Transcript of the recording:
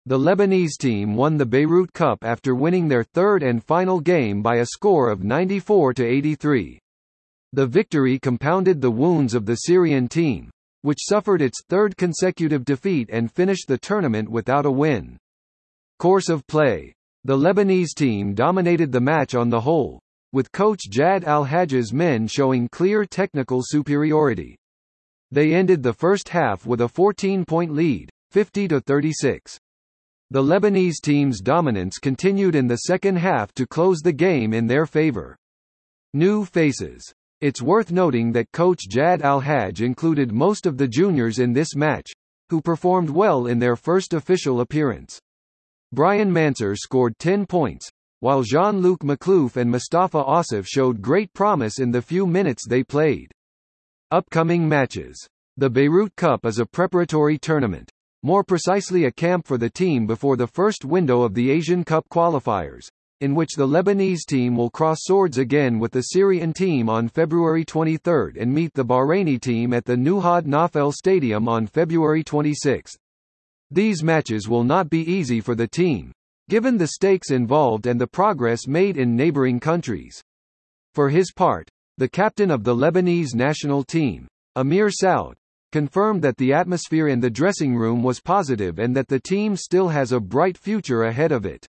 The Lebanese team won the Beirut Cup after winning their third and final game by a score of 94-83. The victory compounded the wounds of the Syrian team, which suffered its third consecutive defeat and finished the tournament without a win. Course of play. The Lebanese team dominated the match on the whole, with coach Jad Al-Hajj's men showing clear technical superiority. They ended the first half with a 14-point lead, 50-36. The Lebanese team's dominance continued in the second half to close the game in their favor. New faces. It's worth noting that coach Jad Al-Hajj included most of the juniors in this match, who performed well in their first official appearance. Brian Mansour scored 10 points, while Jean-Luc Maclouf and Mustafa Asif showed great promise in the few minutes they played. Upcoming matches. The Beirut Cup is a preparatory tournament, more precisely a camp for the team before the first window of the Asian Cup qualifiers, in which the Lebanese team will cross swords again with the Syrian team on February 23 and meet the Bahraini team at the Nuhad Nafel Stadium on February 26. These matches will not be easy for the team, given the stakes involved and the progress made in neighboring countries. For his part, the captain of the Lebanese national team, Amir Saud, confirmed that the atmosphere in the dressing room was positive and that the team still has a bright future ahead of it.